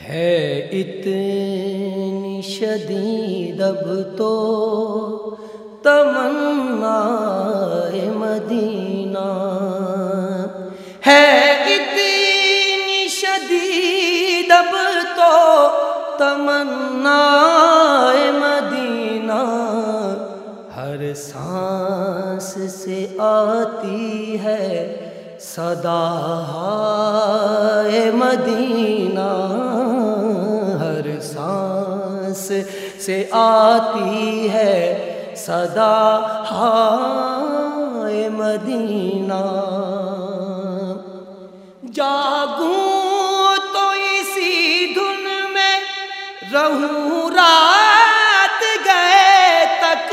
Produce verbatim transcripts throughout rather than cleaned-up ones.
ہے اتنی شدید اب تو تمنا مدینہ، ہے اتنی شدید اب تو تمنا مدینہ، ہر سانس سے آتی ہے صدا مدینہ، ہر سانس سے آتی ہے صدا مدینہ۔ جاگوں تو اسی دھن میں رہوں رات گئے تک،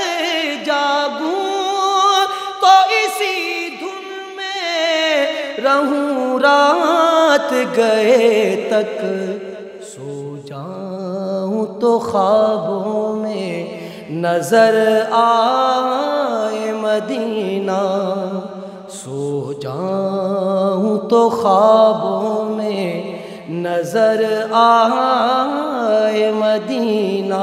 جاگوں تو اسی دھن میں رہوں رات گئے تک، سو جاؤں تو خوابوں میں نظر آئے مدینہ، سو جاؤں تو خوابوں میں نظر آئے مدینہ،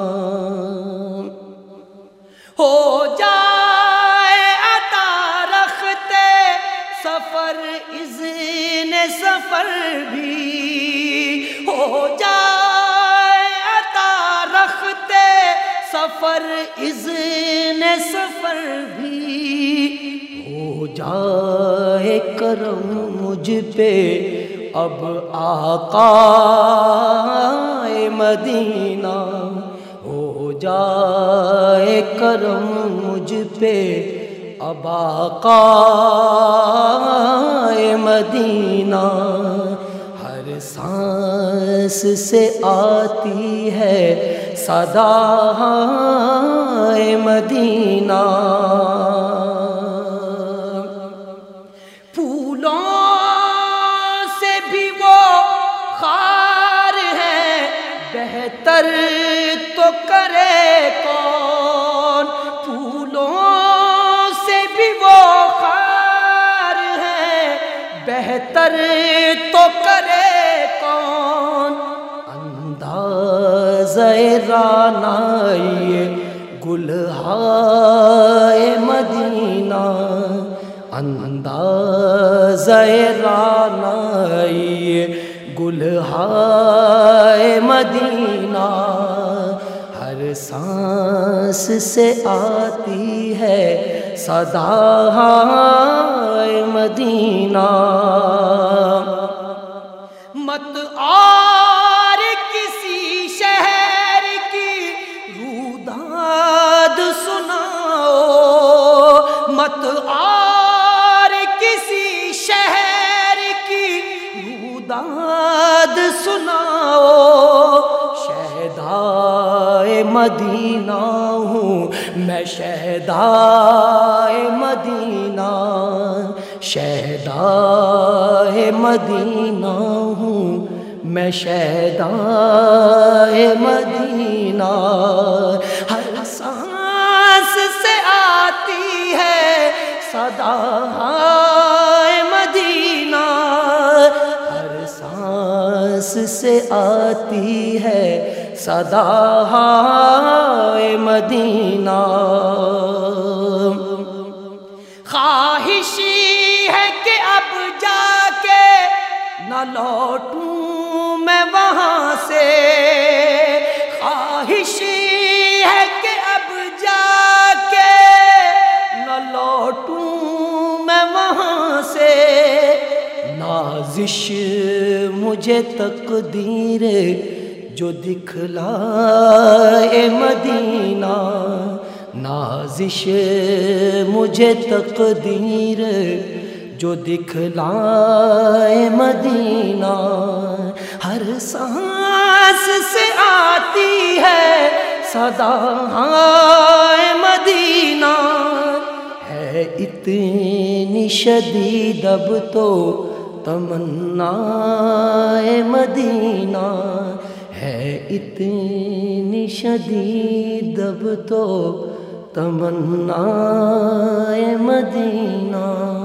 ہو جائے عطا رختے سفر اذن سفر بھی، ہو جائے عطا رختے سفر اذن سفر بھی، ہو جائے کرم مجھ پہ اب آقا مدینہ، ہو جائے کرم مجھ پہ اب آقا مدینہ، ہر سانس سے آتی ہے صدا مدینہ، پھولوں سے بھی وہ خار ہے بہتر تو کرے کون، پھولوں سے بھی وہ خار ہے بہتر تو کرے کون، اندازۂ رعنائی گلہائے مدینہ، اندازۂ رعنائی گلہائے مدینہ، ہر سانس سے آتی ہے صدا مدینہ، مت اور کسی شہر کی روداد سناؤ، مت اور کسی شہر کی روداد سناؤ، شہدائے مدینہ ہوں میں، شہدائے مدینہ، شہدائے مدینہ ہوں میں، شہدائے مدینہ، ہر سانس سے آتی ہے صدا مدینہ، ہر سانس سے آتی ہے صدا مدینہ، خواہشی ہے کہ اب جا کے نہ لوٹوں میں وہاں سے، خواہشی ہے کہ اب جا کے نہ لوٹوں میں وہاں سے، نازش مجھے تقدیر جو دکھلائے مدینہ، نازش مجھے تقدیر جو دکھلائے مدینہ، ہر سانس سے آتی ہے صدا مدینہ، ہے اتنی شدید اب تو تمنا مدینہ، ہے اتنی شدید اب تو تمنا مدینہ۔